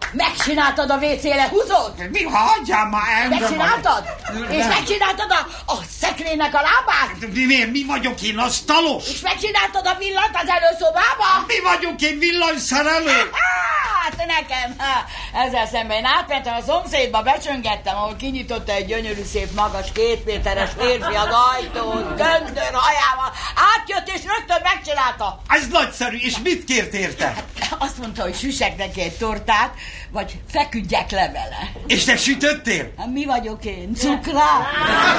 Megcsináltad a WC-re húzót? Mi, hagyjál már engem! Megcsináltad? És megcsináltad a szekrénynek a lábát? Miért? Mi vagyok én, asztalos? És megcsináltad a villant az előszobába? Mi vagyok én, villanyszerelő? Hát nekem, ezzel szemben én átmentem a szomszédba, becsöngettem, ahol kinyitotta egy gyönyörű szép magas 2 méteres férfi az ajtót, göndör hajával, átjött és rögtön megcsinálta. Ez nagyszerű, és mit kért érte? Hát, azt mondta, hogy süssek neki egy tortát, vagy feküdjek le vele. És te sütöttél? Hát, mi vagyok én, cukrá?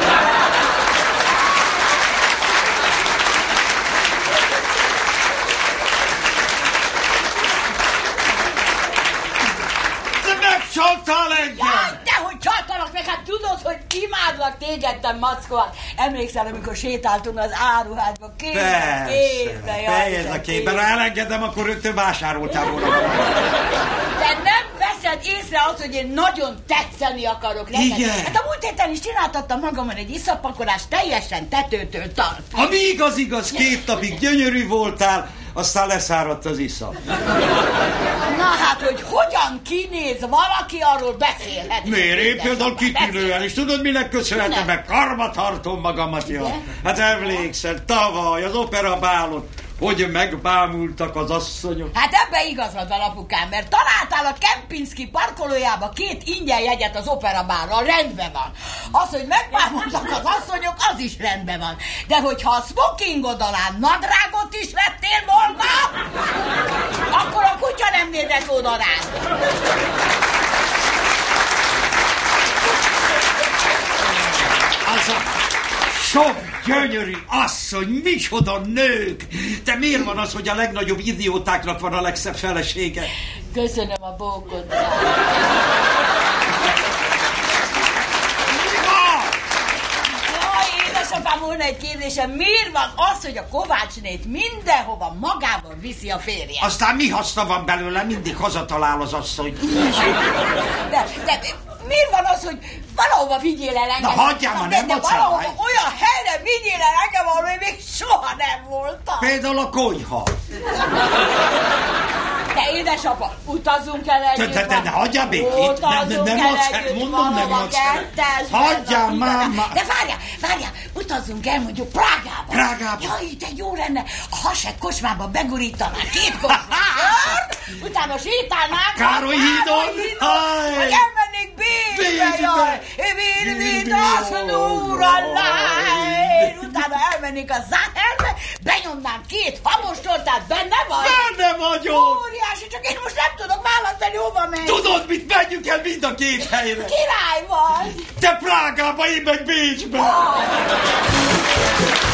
Megcsaltál engem! Jaj, dehogy csaltalak meg, hát tudod, hogy imádlak téged, te mackó. Hát emlékszel, amikor sétáltunk az áruházba, kézbe, Persze, a képben. Ha elengedem, akkor rögtön vásároltál volna. De nem veszed észre azt, hogy én nagyon tetszeni akarok neked. Igen. Hát a múlt héten is csináltattam magamon egy iszapakolást, teljesen tetőtől tart. Ami igaz, 2 napig gyönyörű voltál, aztán leszáradt az iszap. Na hát, hogy hogyan kinéz valaki, arról beszélhet. Miért? Én például kitűnően, és tudod, minek köszönhetem meg? Karmatartom magamat, ja. Hát emlékszel, tavaly az operabálon, hogy megbámultak az asszonyok. Hát ebbe igazad van, apukám, mert találtál a Kempinski parkolójába 2 ingyen jegyet az operabálra, rendben van. Az, hogy megbámultak az asszonyok, az is rendben van. De hogyha a smokingod alá nadrágot is vettél volna, akkor a kutya nem nézett oda rád. Az a sok gyönyörű asszony, micsoda nők! Te miért van az, hogy a legnagyobb idiótáknak van a legszebb felesége? Köszönöm a bókot. Édesapám, volna egy kérdésem, miért van az, hogy a Kovácsnét mindenhova magával viszi a férje? Aztán mi haszna van belőle, mindig hazatalál az asszony. De miért van az, hogy valahova vigyél el engem? Na hagyjál már, nem macálj! Olyan helyre vigyél el engem, ahol még soha nem voltam. Például a konyha. De édesapa, utazzunk el együtt. De hagyjál békét. Utazzunk el együtt, mondom, nem macálj. Hagyjál már. De várjál, utazzunk el mondjuk Prágába. Prágába? Jaj, de jó lenne. A Haset kocsmába begurítanánk 2 kocsmát, utána sétálnánk. Károly hídon. Hogy elmennénk Bécsbe, jaj. Bér, utána elmennénk a Záherbe, benyomnánk 2 hamostortát, benne vagy? Benne vagyok. Óriási, csak én most nem tudok választani, hova menj. Tudod mit, menjünk el mind a 2 helyre. Király vagy. Te Prágába, én meg Bécsbe.